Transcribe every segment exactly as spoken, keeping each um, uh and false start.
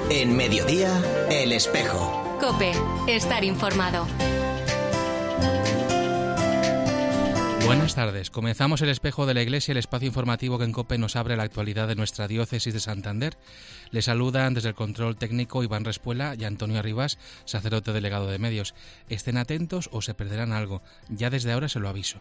En Mediodía, El Espejo. COPE, estar informado. Buenas tardes. Comenzamos El Espejo de la Iglesia, el espacio informativo que en COPE nos abre la actualidad de nuestra diócesis de Santander. Les saludan desde el control técnico Iván Respuela y Antonio Arribas, sacerdote delegado de medios. Estén atentos o se perderán algo. Ya desde ahora se lo aviso.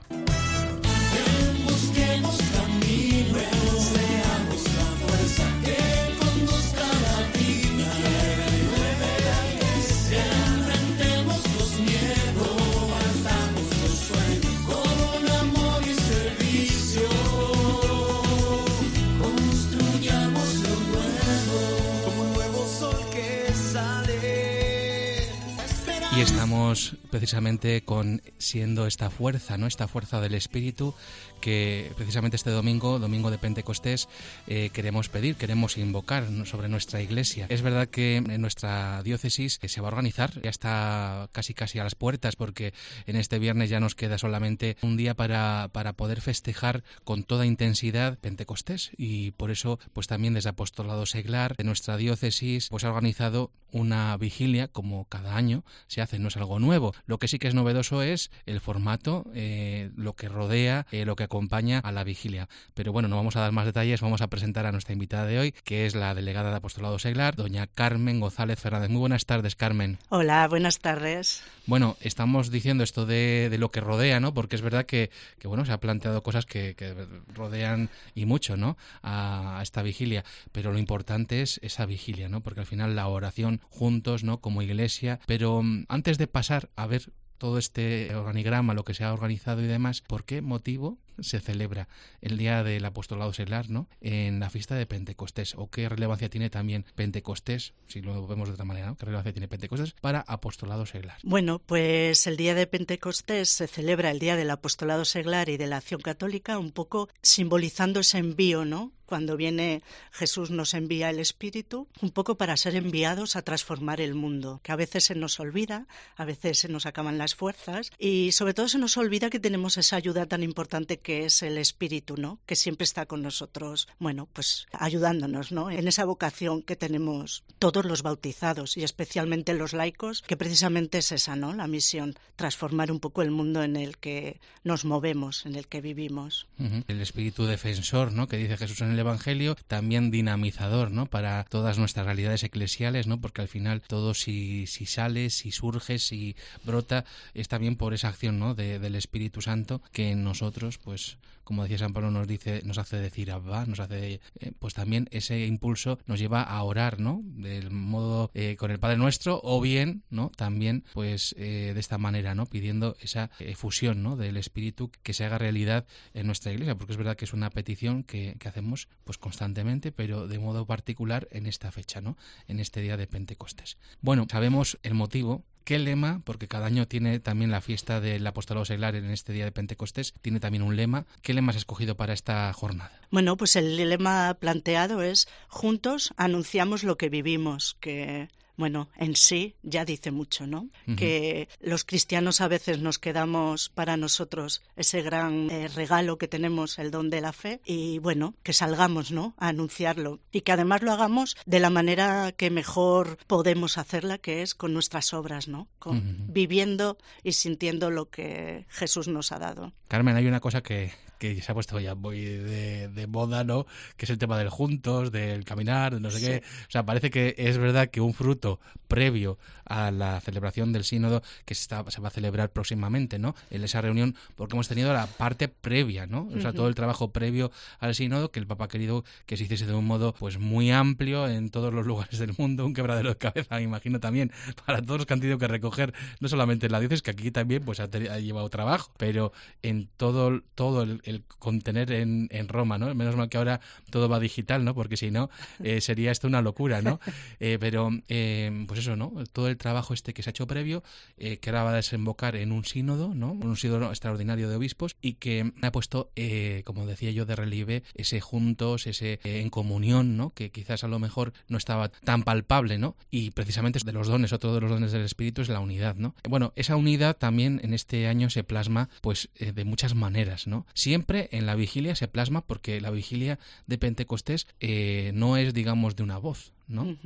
Y estamos precisamente con siendo esta fuerza, ¿no? Esta fuerza del Espíritu que precisamente este domingo, domingo de Pentecostés, eh, queremos pedir, queremos invocar sobre nuestra Iglesia. Es verdad que en nuestra diócesis se va a organizar, ya está casi casi a las puertas, porque en este viernes ya nos queda solamente un día para, para poder festejar con toda intensidad Pentecostés, y por eso pues también desde Apostolado Seglar de nuestra diócesis pues ha organizado una vigilia como cada año se hace, no es algo nuevo. Lo que sí que es novedoso es el formato, eh, lo que rodea, eh, lo que acompaña a la vigilia. Pero bueno, no vamos a dar más detalles, vamos a presentar a nuestra invitada de hoy, que es la delegada de Apostolado Seglar, doña Carmen González Fernández. Muy buenas tardes, Carmen. Hola, buenas tardes. Bueno, estamos diciendo esto de, de lo que rodea, ¿no? Porque es verdad que, que bueno, se ha planteado cosas que, que rodean y mucho, ¿no? A, a esta vigilia. Pero lo importante es esa vigilia, ¿no? Porque al final la oración juntos, ¿no? Como iglesia. Pero antes de pasar a ver todo este organigrama, lo que se ha organizado y demás, ¿por qué motivo se celebra el Día del Apostolado Seglar, ¿no? En la fiesta de Pentecostés? ¿O qué relevancia tiene también Pentecostés, si lo vemos de otra manera, ¿no? ¿Qué relevancia tiene Pentecostés para Apostolado Seglar? Bueno, pues el Día de Pentecostés se celebra el Día del Apostolado Seglar y de la Acción Católica, un poco simbolizando ese envío, ¿no? Cuando viene Jesús nos envía el Espíritu, un poco para ser enviados a transformar el mundo, que a veces se nos olvida, a veces se nos acaban las fuerzas y sobre todo se nos olvida que tenemos esa ayuda tan importante que es el Espíritu, ¿no? Que siempre está con nosotros, bueno, pues ayudándonos, ¿no? En esa vocación que tenemos todos los bautizados y especialmente los laicos, que precisamente es esa, ¿no? La misión, transformar un poco el mundo en el que nos movemos, en el que vivimos. Uh-huh. El Espíritu defensor, ¿no? Que dice Jesús en el Evangelio, también dinamizador, ¿no? Para todas nuestras realidades eclesiales, ¿no? Porque al final todo si, si sale, si surge, si brota, es también por esa acción, ¿no? De, del Espíritu Santo que en nosotros, pues, como decía San Pablo, nos dice, nos hace decir Abba, nos hace, eh, pues también ese impulso nos lleva a orar, ¿no? Del modo eh, con el Padre Nuestro, o bien, ¿no? También, pues, eh, de esta manera, ¿no? Pidiendo esa efusión, ¿no? Del Espíritu que se haga realidad en nuestra Iglesia, porque es verdad que es una petición que, que hacemos pues constantemente, pero de modo particular en esta fecha, ¿no? En este día de Pentecostés. Bueno, sabemos el motivo. ¿Qué lema? Porque cada año tiene también la fiesta del Apostolado Seglar en este día de Pentecostés, tiene también un lema. ¿Qué lema has escogido para esta jornada? Bueno, pues el lema planteado es juntos anunciamos lo que vivimos, que bueno, en sí ya dice mucho, ¿no? Uh-huh. Que los cristianos a veces nos quedamos para nosotros ese gran eh, regalo que tenemos, el don de la fe, y bueno, que salgamos, ¿no? A anunciarlo y que además lo hagamos de la manera que mejor podemos hacerla, que es con nuestras obras, ¿no? Con, uh-huh. Viviendo y sintiendo lo que Jesús nos ha dado. Carmen, hay una cosa que... que se ha puesto ya muy de, de moda, ¿no? Que es el tema del juntos, del caminar, de no sé sí. qué. O sea, parece que es verdad que un fruto previo a la celebración del sínodo que se, está, se va a celebrar próximamente, ¿no? En esa reunión, porque hemos tenido la parte previa, ¿no? O sea, uh-huh. todo el trabajo previo al sínodo, que el Papa ha querido que se hiciese de un modo pues muy amplio en todos los lugares del mundo, un quebradero de cabeza, me imagino también, para todos los que han tenido que recoger, no solamente en la diócesis, que aquí también pues ha, ha llevado trabajo, pero en todo, todo el el contener en, en Roma, ¿no? Menos mal que ahora todo va digital, ¿no? Porque si no, eh, sería esto una locura, ¿no? Eh, pero, eh, pues eso, ¿no? Todo el trabajo este que se ha hecho previo, eh, que ahora va a desembocar en un sínodo, ¿no? Un sínodo extraordinario de obispos y que ha puesto, eh, como decía yo, de relieve ese juntos, ese eh, en comunión, ¿no? Que quizás a lo mejor no estaba tan palpable, ¿no? Y precisamente de los dones, otro de los dones del Espíritu es la unidad, ¿no? Bueno, esa unidad también en este año se plasma, pues, eh, de muchas maneras, ¿no? Siempre en la vigilia se plasma porque la vigilia de Pentecostés eh, no es, digamos, de una voz, ¿no? Uh-huh.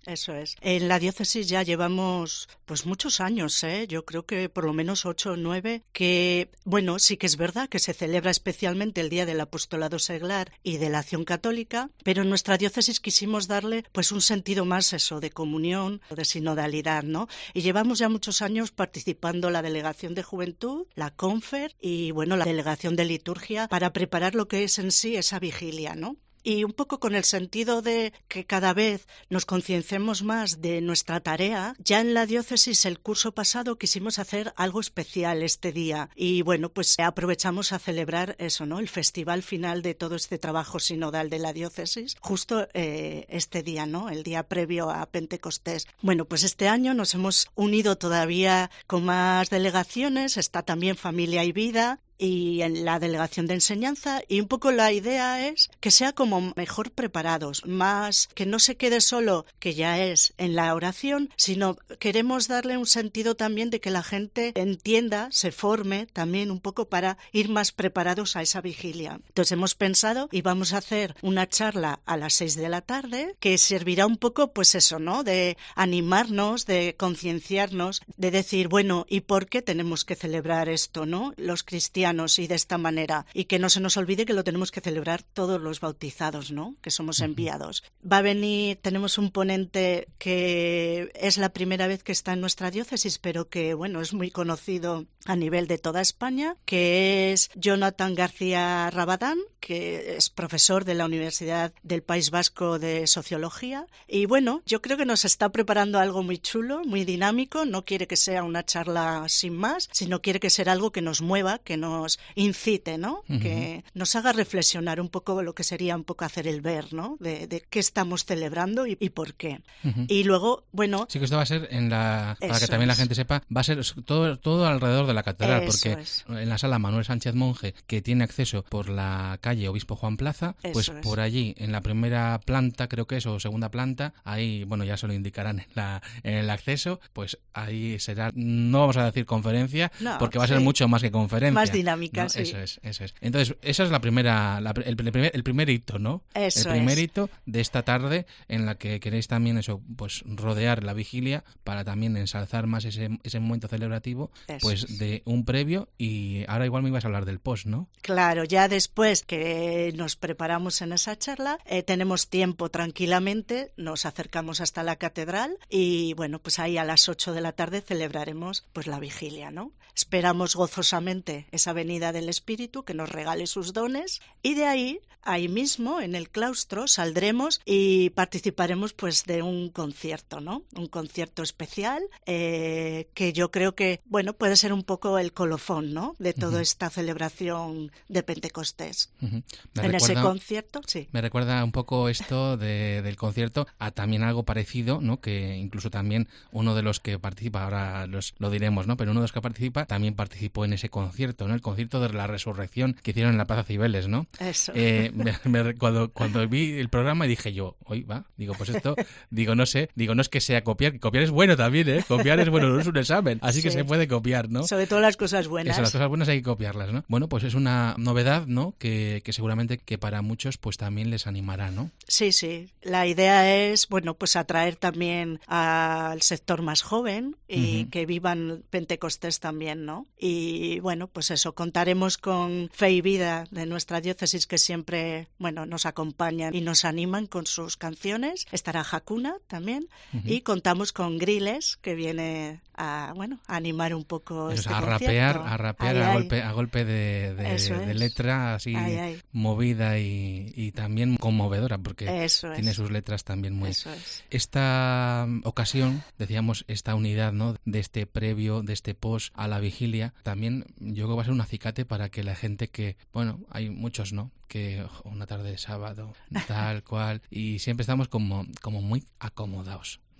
Eso es. En la diócesis ya llevamos pues muchos años, ¿eh? Yo creo que por lo menos ocho o nueve, que, bueno, sí que es verdad que se celebra especialmente el Día del Apostolado Seglar y de la Acción Católica, pero en nuestra diócesis quisimos darle pues un sentido más eso, de comunión, de sinodalidad, ¿no? Y llevamos ya muchos años participando la Delegación de Juventud, la Confer y, bueno, la Delegación de Liturgia para preparar lo que es en sí esa vigilia, ¿no? Y un poco con el sentido de que cada vez nos concienciemos más de nuestra tarea. Ya en la diócesis el curso pasado quisimos hacer algo especial este día y bueno, pues aprovechamos a celebrar eso, ¿no? El festival final de todo este trabajo sinodal de la diócesis, justo eh, este día, ¿no? El día previo a Pentecostés. Bueno, pues este año nos hemos unido todavía con más delegaciones, está también Familia y Vida y en la delegación de enseñanza, y un poco la idea es que sea como mejor preparados, más que no se quede solo, que ya es en la oración, sino queremos darle un sentido también de que la gente entienda, se forme también un poco para ir más preparados a esa vigilia. Entonces hemos pensado y vamos a hacer una charla a las seis de la tarde que servirá un poco pues eso, ¿no? De animarnos, de concienciarnos, de decir, bueno, ¿y por qué tenemos que celebrar esto, no? Los cristianos y de esta manera, y que no se nos olvide que lo tenemos que celebrar todos los bautizados, ¿no? Que somos enviados. Va a venir, tenemos un ponente que es la primera vez que está en nuestra diócesis, pero que, bueno, es muy conocido a nivel de toda España, que es Jonathan García Rabadán, que es profesor de la Universidad del País Vasco de Sociología. Y bueno, yo creo que nos está preparando algo muy chulo, muy dinámico. No quiere que sea una charla sin más, sino quiere que sea algo que nos mueva, que nos incite, ¿no? Uh-huh. Que nos haga reflexionar un poco lo que sería un poco hacer el ver, ¿no? De, de qué estamos celebrando y, y por qué. Uh-huh. Y luego, bueno... Sí, que esto va a ser, en la para que también es. La gente sepa, va a ser todo, todo alrededor de la catedral, eso porque es. En la sala Manuel Sánchez Monje, que tiene acceso por la calle Obispo Juan Plaza, eso pues es. Por allí, en la primera planta, creo que es, o segunda planta, ahí, bueno, ya se lo indicarán en, la, en el acceso, pues ahí será, no vamos a decir conferencia, no, porque va a ser sí. mucho más que conferencia. Más dinámica, ¿no? sí. Eso es, eso es. Entonces, esa es la primera, la, el, el, primer, el primer hito, ¿no? Eso el primer es. hito de esta tarde en la que queréis también eso, pues rodear la vigilia para también ensalzar más ese, ese momento celebrativo, eso pues es. De un previo, y ahora igual me ibas a hablar del post, ¿no? Claro, ya después que nos preparamos en esa charla, eh, tenemos tiempo tranquilamente, nos acercamos hasta la catedral y bueno, pues ahí a las ocho de la tarde celebraremos pues la vigilia, ¿no? Esperamos gozosamente esa venida del Espíritu, que nos regale sus dones, y de ahí, ahí mismo, en el claustro, saldremos y participaremos pues de un concierto, ¿no? Un concierto especial eh, que yo creo que, bueno, puede ser un poco el colofón, ¿no? De toda uh-huh. esta celebración de Pentecostés. Uh-huh. En recuerda, ese concierto, sí. Me recuerda un poco esto de, del concierto a también algo parecido, ¿no? Que incluso también uno de los que participa, ahora los, lo diremos, ¿no? Pero uno de los que participa también participó en ese concierto, ¿no? El concierto de la resurrección que hicieron en la Plaza Cibeles, ¿no? Eso. Eh, me, me, cuando, cuando vi el programa dije yo, hoy va, digo, pues esto, digo, no sé, digo, no es que sea copiar, copiar es bueno también, ¿eh? Copiar es bueno, no es un examen, así sí. que se puede copiar, ¿no? Sobre todo las cosas buenas. Eso, las cosas buenas hay que copiarlas, ¿no? Bueno, pues es una novedad, ¿no? Que, que seguramente que para muchos pues también les animará, ¿no? Sí, sí. La idea es, bueno, pues atraer también al sector más joven y uh-huh. que vivan Pentecostés también, ¿no? Y bueno, pues eso, contaremos con Fe y Vida de nuestra diócesis, que siempre, bueno, nos acompañan y nos animan con sus canciones. Estará Hakuna también uh-huh. y contamos con Griles, que viene a, bueno, a animar un poco eso, este a concierto. rapear, a rapear ay, a ay. golpe, a golpe de, de, de letra así ay, ay. movida y, y también conmovedora, porque eso tiene es. sus letras también muy. Eso es. Esta ocasión, decíamos, esta unidad, ¿no? De este previo, de este post a la vigilia, también yo creo que va a ser un acicate para que la gente que, bueno, hay muchos, ¿no? Que una tarde de sábado, tal cual, y siempre estamos como, como muy acomodados,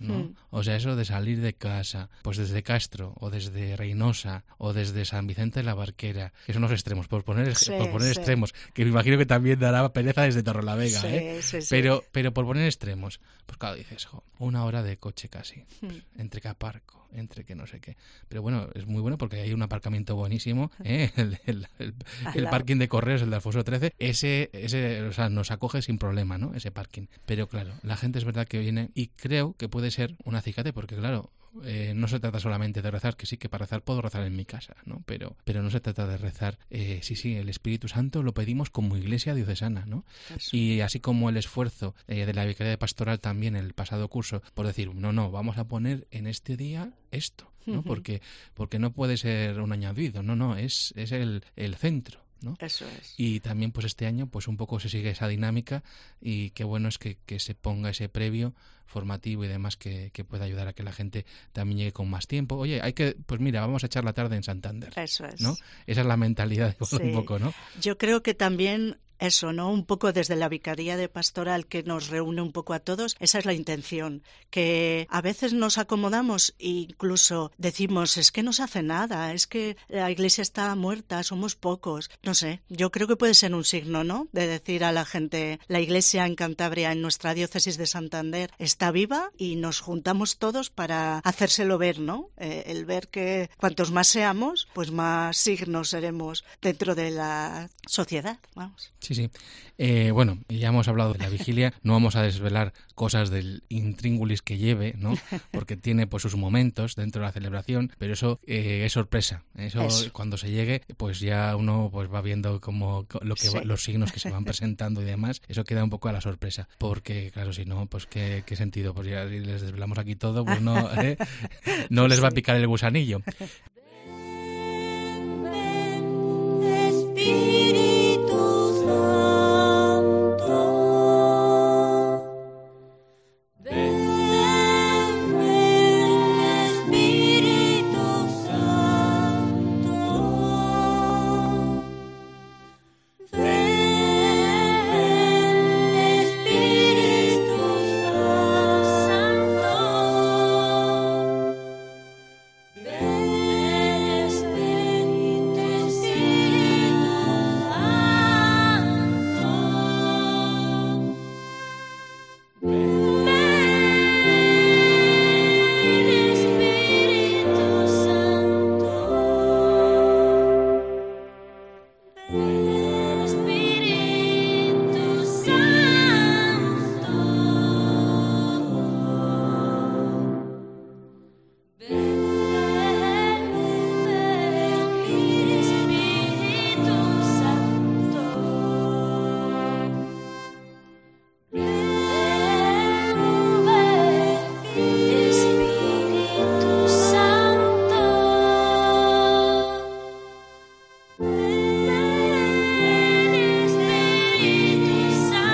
¿no? Mm. O sea, eso de salir de casa, pues desde Castro, o desde Reynosa, o desde San Vicente de la Barquera, que son los extremos, por poner, Sí, por poner sí. extremos, que me imagino que también dará pereza desde Torrelavega, Sí, ¿eh? sí, sí. Pero, pero por poner extremos, pues claro, dices, jo, una hora de coche casi, Mm. entre que aparco, entre que no sé qué. Pero bueno, es muy bueno porque hay un aparcamiento buenísimo, ¿eh? el, el, el, Al el lado. parking de Correos, el de Alfonso trece, ese, ese, o sea, nos acoge sin problema, ¿no? Ese parking. Pero claro, la gente es verdad que viene y creo que puede ser un acicate porque claro, Eh, no se trata solamente de rezar, que sí, que para rezar puedo rezar en mi casa, ¿no? Pero, pero no se trata de rezar, eh, sí, sí, el Espíritu Santo lo pedimos como iglesia diocesana, ¿no? Eso. Y así como el esfuerzo eh, de la Vicaría de Pastoral también el pasado curso, por decir, no, no, vamos a poner en este día esto, ¿no? Ujú. Porque, porque no puede ser un añadido, no, no, es, es el, el centro, ¿no? Eso es. Y también pues este año pues un poco se sigue esa dinámica y qué bueno es que, que se ponga ese previo formativo y demás que, que pueda ayudar a que la gente también llegue con más tiempo. Oye, hay que, pues mira, vamos a echar la tarde en Santander, Eso es. ¿no? Esa es la mentalidad de Sí. un poco, ¿no? Yo creo que también eso, ¿no? Un poco desde la Vicaría de Pastoral que nos reúne un poco a todos, esa es la intención, que a veces nos acomodamos e incluso decimos, es que no se hace nada, es que la iglesia está muerta, somos pocos. No sé, yo creo que puede ser un signo, ¿no? De decir a la gente, la iglesia en Cantabria, en nuestra diócesis de Santander, está viva y nos juntamos todos para hacérselo ver, ¿no? Eh, el ver que cuantos más seamos, pues más signos seremos dentro de la sociedad, vamos. Sí, sí. Eh, bueno, ya hemos hablado de la vigilia, no vamos a desvelar cosas del intríngulis que lleve, ¿no? Porque tiene pues sus momentos dentro de la celebración, pero eso eh, es sorpresa. Eso, Eso. cuando se llegue, pues ya uno pues va viendo como lo que Sí. va- los signos que se van presentando y demás. Eso queda un poco a la sorpresa, porque claro, si no, pues qué, qué sentido, pues ya si les desvelamos aquí todo, pues no, ¿eh? no les va a picar el gusanillo. Espíritu Santo, ven, ven, Espíritu Santo, ven, Espíritu Santo. Ven, Espíritu, Espíritu Santo. Ven, Espíritu Santo. Ven, Espíritu Santo. Ven, Espíritu Santo. Ven, Espíritu Santo. Ven, Espíritu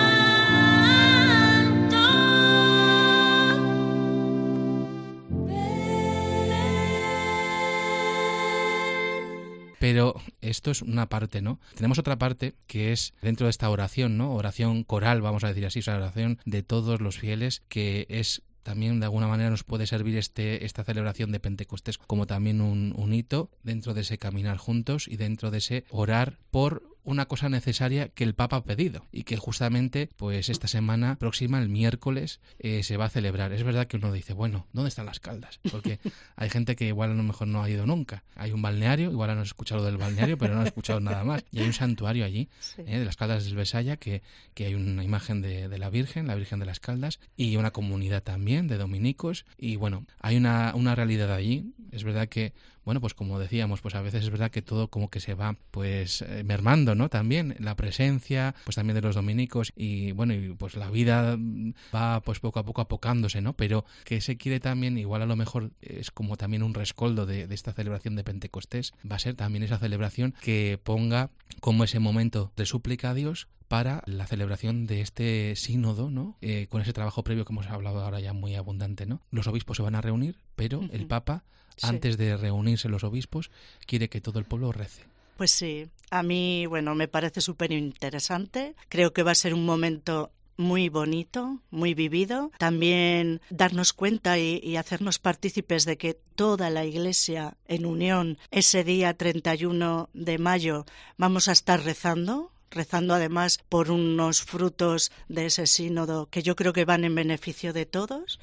Santo. Pero esto es una parte, ¿no? Tenemos otra parte que es dentro de esta oración, ¿no? Oración coral, vamos a decir así, o sea, oración de todos los fieles, que es también de alguna manera nos puede servir este esta celebración de Pentecostés como también un, un hito dentro de ese caminar juntos y dentro de ese orar por una cosa necesaria que el Papa ha pedido y que justamente pues esta semana próxima, el miércoles, eh, se va a celebrar. Es verdad que uno dice, bueno, ¿dónde están las Caldas? Porque hay gente que igual a lo mejor no ha ido nunca. Hay un balneario, igual han escuchado del balneario, pero no han escuchado nada más. Y hay un santuario allí, Sí. eh, de las Caldas del Besaya, que, que hay una imagen de, de la Virgen, la Virgen de las Caldas, y una comunidad también de dominicos. Y bueno, hay una, una realidad allí. Es verdad que, bueno, pues como decíamos, pues a veces es verdad que todo como que se va pues eh, mermando, ¿no? También la presencia, pues también de los dominicos y bueno, y pues la vida mm, va pues poco a poco apocándose, ¿no? Pero que se quiere también, igual a lo mejor es como también un rescoldo de, de esta celebración de Pentecostés, va a ser también esa celebración que ponga como ese momento de súplica a Dios para la celebración de este sínodo, ¿no? Eh, con ese trabajo previo que hemos hablado ahora ya muy abundante, ¿no? Los obispos se van a reunir, pero Ujú. el Papa, Sí. antes de reunirse los obispos, quiere que todo el pueblo rece. Pues sí, a mí, bueno, me parece súper interesante. Creo que va a ser un momento muy bonito, muy vivido. También darnos cuenta y, y hacernos partícipes de que toda la Iglesia en unión ese día treinta y uno de mayo vamos a estar rezando. rezando además por unos frutos de ese sínodo que yo creo que van en beneficio de todos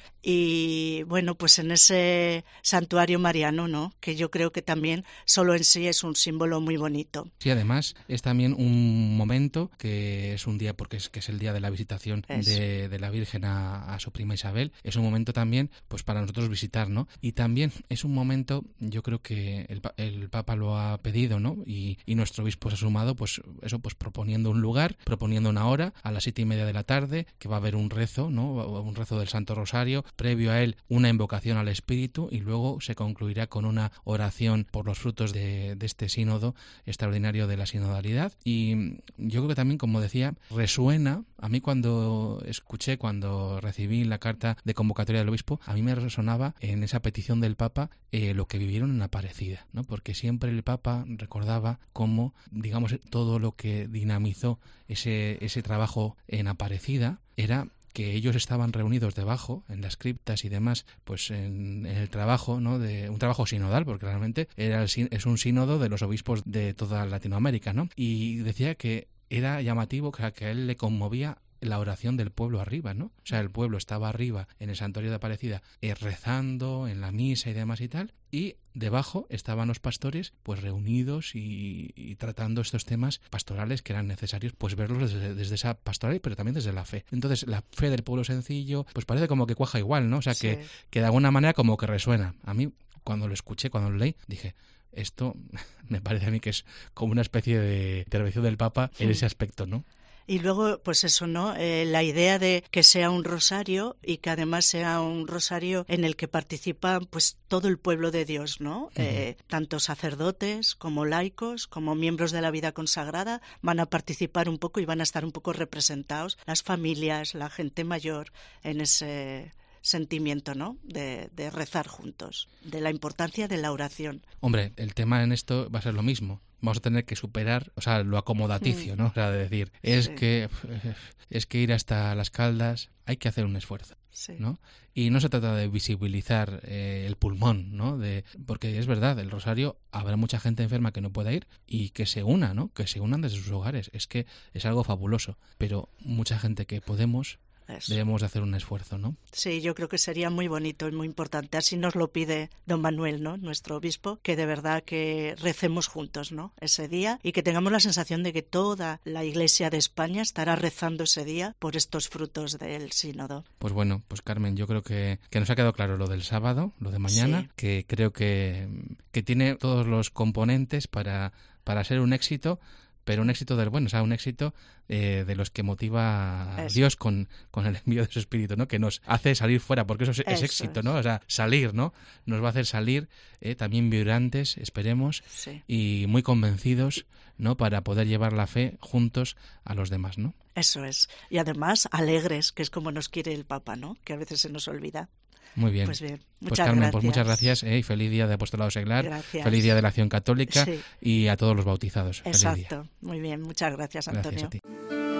y bueno, pues en ese santuario mariano, ¿no? Que yo creo que también solo en sí es un símbolo muy bonito. Sí, además es también un momento que es un día, porque es que es el día de la visitación de, de la Virgen a, a su prima Isabel, es un momento también pues para nosotros visitar, ¿no? Y también es un momento, yo creo que el, el Papa lo ha pedido, ¿no? Y, y nuestro obispo se ha sumado, pues eso, pues proponiendo un lugar, proponiendo una hora a las siete y media de la tarde, que va a haber un rezo, ¿no? Un rezo del Santo Rosario, previo a él una invocación al Espíritu y luego se concluirá con una oración por los frutos de, de este sínodo extraordinario de la sinodalidad. Y yo creo que también, como decía, resuena, a mí cuando escuché, cuando recibí la carta de convocatoria del obispo, a mí me resonaba en esa petición del Papa eh, lo que vivieron en Aparecida, ¿no? Porque siempre el Papa recordaba cómo, digamos, todo lo que dinamizó ese, ese trabajo en Aparecida era que ellos estaban reunidos debajo, en las criptas y demás, pues en, en el trabajo, ¿no? De un trabajo sinodal, porque realmente era el, es un sínodo de los obispos de toda Latinoamérica, ¿no? Y decía que era llamativo, que a, que a él le conmovía la oración del pueblo arriba, ¿no? O sea, el pueblo estaba arriba en el santuario de Aparecida eh, rezando en la misa y demás y tal, y debajo estaban los pastores pues reunidos y, y tratando estos temas pastorales que eran necesarios pues verlos desde, desde esa pastoral, pero también desde la fe. Entonces la fe del pueblo sencillo pues parece como que cuaja igual, ¿no? O sea, sí. que, que de alguna manera como que resuena. A mí cuando lo escuché, cuando lo leí, dije, esto me parece a mí que es como una especie de intervención del Papa en ese aspecto, ¿no? Y luego, pues eso, ¿no? Eh, la idea de que sea un rosario y que además sea un rosario en el que participa pues todo el pueblo de Dios, ¿no? Uh-huh. Eh, tanto sacerdotes como laicos, como miembros de la vida consagrada, van a participar un poco y van a estar un poco representados las familias, la gente mayor en ese sentimiento, ¿no? De, de rezar juntos, de la importancia de la oración. Hombre, el tema en esto va a ser lo mismo. Vamos a tener que superar, o sea, lo acomodaticio, ¿no? O sea, de decir, es sí. que es que ir hasta Las Caldas hay que hacer un esfuerzo, sí. ¿no? Y no se trata de visibilizar eh, el pulmón, ¿no? De, porque es verdad, el Rosario habrá mucha gente enferma que no pueda ir y que se una, ¿no? Que se unan desde sus hogares. Es que es algo fabuloso, pero mucha gente que podemos Eso. debemos de hacer un esfuerzo, ¿no? Sí, yo creo que sería muy bonito y muy importante. Así nos lo pide don Manuel, ¿no? Nuestro obispo, que de verdad que recemos juntos, ¿no? Ese día y que tengamos la sensación de que toda la Iglesia de España estará rezando ese día por estos frutos del sínodo. Pues bueno, pues Carmen, yo creo que, que nos ha quedado claro lo del sábado, lo de mañana, sí. que creo que, que tiene todos los componentes para, para ser un éxito, pero un éxito del bueno, o sea, un éxito eh, de los que motiva a Dios con, con el envío de su Espíritu, ¿no? Que nos hace salir fuera, porque eso es, eso es éxito, ¿no? O sea, salir, ¿no? Nos va a hacer salir eh, también vibrantes, esperemos, sí. y muy convencidos, ¿no? Para poder llevar la fe juntos a los demás, ¿no? Eso es. Y además alegres, que es como nos quiere el Papa, ¿no? Que a veces se nos olvida. Muy bien. Pues bien, muchas pues Carmen, gracias. Pues muchas gracias eh, y feliz día de Apostolado Seglar. Gracias. Feliz día de la Acción Católica sí. y a todos los bautizados. Exacto. Muy bien, muchas gracias, Antonio. Gracias a ti.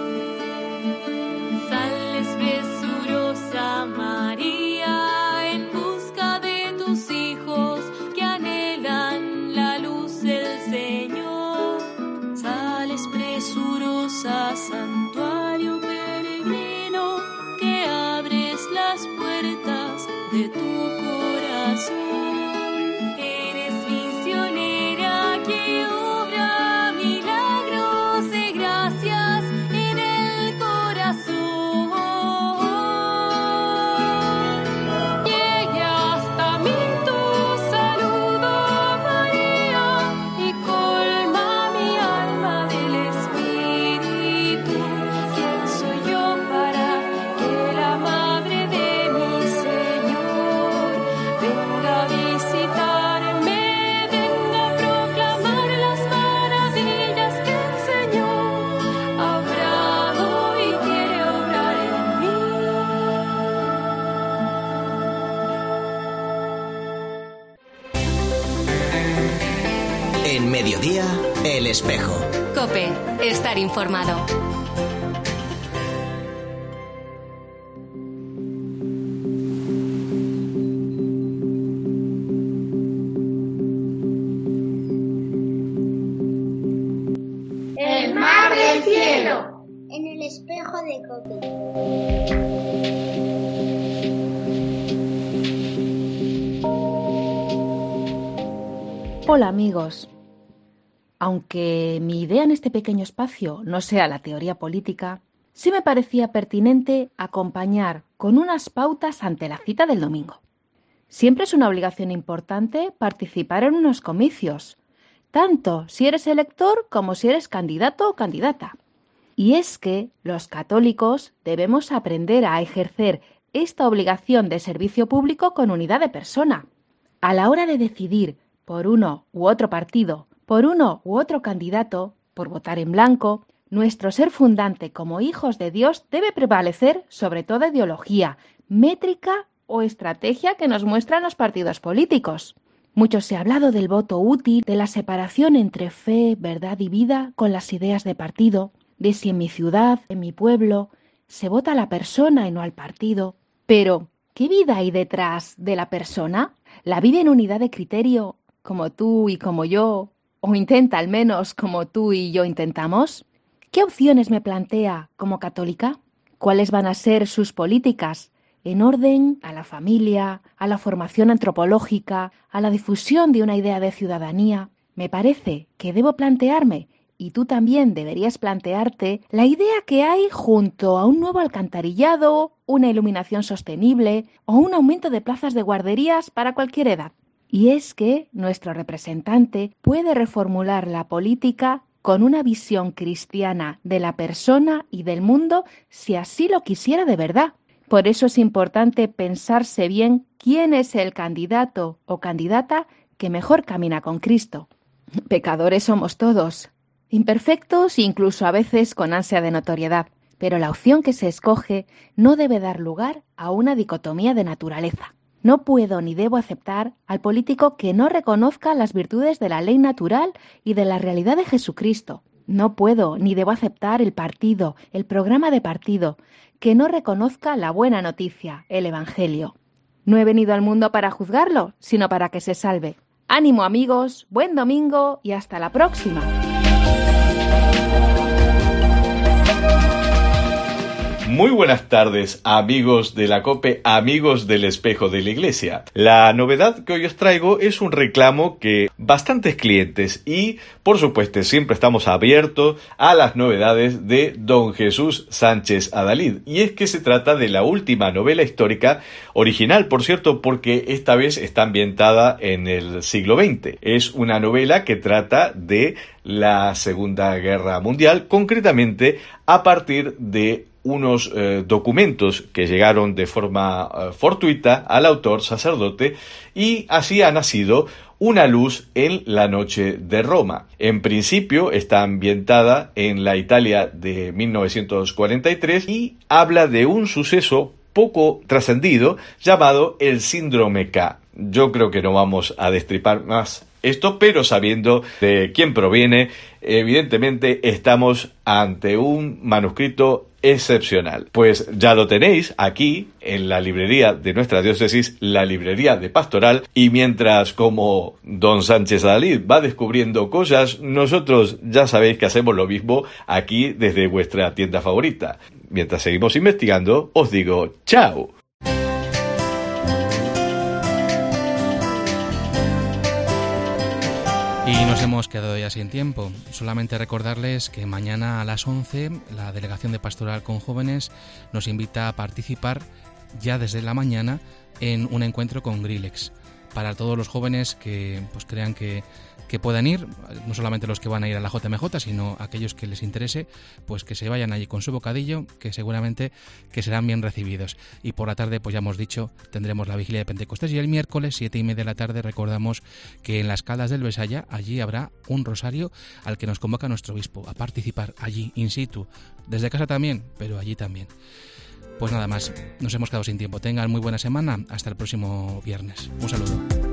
Sales presurosa María en busca de tus hijos que anhelan la luz del Señor. Sales presurosa santuario peregrino que abres las puertas de tu corazón. Eres misionera que obra milagros de gracias en el corazón. Llega hasta mí tu saludo, María, y colma mi alma del Espíritu. ¿Quién soy yo para que la madre de mi Señor venga a visitarme, venga a proclamar las maravillas que el Señor ha obrado y quiere obrar en mí? En Mediodía, El Espejo. COPE. Estar informado. Hola amigos. Aunque mi idea en este pequeño espacio no sea la teoría política, sí me parecía pertinente acompañar con unas pautas ante la cita del domingo. Siempre es una obligación importante participar en unos comicios, tanto si eres elector como si eres candidato o candidata. Y es que los católicos debemos aprender a ejercer esta obligación de servicio público con unidad de persona. A la hora de decidir por uno u otro partido, por uno u otro candidato, por votar en blanco, nuestro ser fundante como hijos de Dios debe prevalecer sobre toda ideología, métrica o estrategia que nos muestran los partidos políticos. Mucho se ha hablado del voto útil, de la separación entre fe, verdad y vida con las ideas de partido, de si en mi ciudad, en mi pueblo, se vota a la persona y no al partido. Pero, ¿qué vida hay detrás de la persona? ¿La vive en unidad de criterio, como tú y como yo, o intenta al menos como tú y yo intentamos? ¿Qué opciones me plantea como católica? ¿Cuáles van a ser sus políticas en orden a la familia, a la formación antropológica, a la difusión de una idea de ciudadanía? Me parece que debo plantearme, y tú también deberías plantearte, la idea que hay junto a un nuevo alcantarillado, una iluminación sostenible o un aumento de plazas de guarderías para cualquier edad. Y es que nuestro representante puede reformular la política con una visión cristiana de la persona y del mundo si así lo quisiera de verdad. Por eso es importante pensarse bien quién es el candidato o candidata que mejor camina con Cristo. Pecadores somos todos, imperfectos e incluso a veces con ansia de notoriedad, pero la opción que se escoge no debe dar lugar a una dicotomía de naturaleza. No puedo ni debo aceptar al político que no reconozca las virtudes de la ley natural y de la realidad de Jesucristo. No puedo ni debo aceptar el partido, el programa de partido, que no reconozca la buena noticia, el Evangelio. No he venido al mundo para juzgarlo, sino para que se salve. Ánimo amigos, buen domingo y hasta la próxima. Muy buenas tardes, amigos de la COPE, amigos del Espejo de la Iglesia. La novedad que hoy os traigo es un reclamo que bastantes clientes y, por supuesto, siempre estamos abiertos a las novedades de don Jesús Sánchez Adalid. Y es que se trata de la última novela histórica, original, por cierto, porque esta vez está ambientada en el siglo veinte. Es una novela que trata de la Segunda Guerra Mundial, concretamente a partir de unos eh, documentos que llegaron de forma eh, fortuita al autor sacerdote, y así ha nacido Una luz en la noche de Roma. En principio está ambientada en la Italia de mil novecientos cuarenta y tres y habla de un suceso poco trascendido llamado el síndrome K. Yo creo que no vamos a destripar más esto, pero sabiendo de quién proviene, evidentemente estamos ante un manuscrito excepcional. Pues ya lo tenéis aquí en la librería de nuestra diócesis, la librería de Pastoral, y mientras como don Sánchez Adalid va descubriendo cosas, nosotros ya sabéis que hacemos lo mismo aquí desde vuestra tienda favorita. Mientras seguimos investigando, os digo chao. Y nos hemos quedado ya sin tiempo. Solamente recordarles que mañana a las once la Delegación de Pastoral con Jóvenes nos invita a participar ya desde la mañana en un encuentro con Grillex. Para todos los jóvenes que pues crean que, que puedan ir, no solamente los que van a ir a la J M J, sino aquellos que les interese, pues que se vayan allí con su bocadillo, que seguramente que serán bien recibidos. Y por la tarde, pues ya hemos dicho, tendremos la vigilia de Pentecostés, y el miércoles, siete y media de la tarde, recordamos que en las Caldas del Besaya, allí habrá un rosario al que nos convoca nuestro obispo a participar allí, in situ, desde casa también, pero allí también. Pues nada más, nos hemos quedado sin tiempo. Tengan muy buena semana. Hasta el próximo viernes. Un saludo.